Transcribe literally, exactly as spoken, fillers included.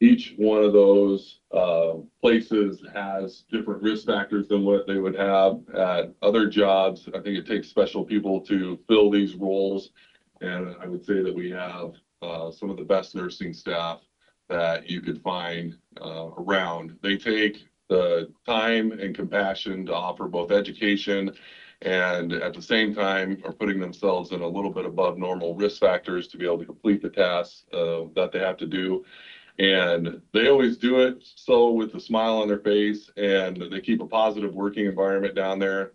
each one of those uh, places has different risk factors than what they would have at other jobs. I think it takes special people to fill these roles. And I would say that we have uh, some of the best nursing staff that you could find uh, around. They take the time and compassion to offer both education and at the same time are putting themselves in a little bit above normal risk factors to be able to complete the tasks uh, that they have to do. And they always do it so with a smile on their face, and they keep a positive working environment down there.